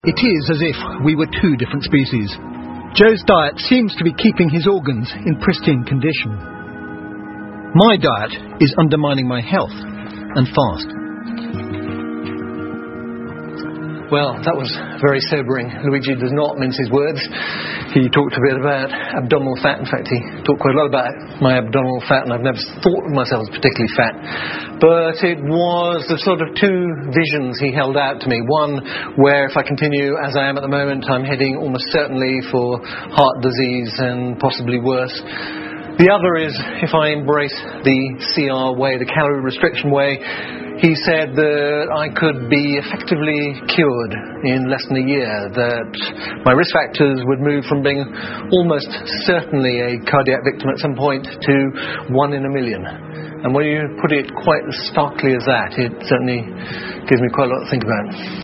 It is as if we were two different species. Joe's diet seems to be keeping his organs in pristine condition. My diet is undermining my health, and fast. Well, that was very sobering. Luigi does not mince his words. He talked a bit about abdominal fat. In fact, he talked quite a lot about my abdominal fat, and I've never thought of myself as particularly fat. But it was the sort of two visions he held out to me. One where if I continue as I am at the moment, I'm heading almost certainly for heart disease and possibly worse. The other is if I embrace the CR way, the calorie restriction way. He said that I could be effectively cured in less than a year, that my risk factors would move from being almost certainly a cardiac victim at some point to 1 in a million. And when you put it quite as starkly as that, it certainly gives me quite a lot to think about.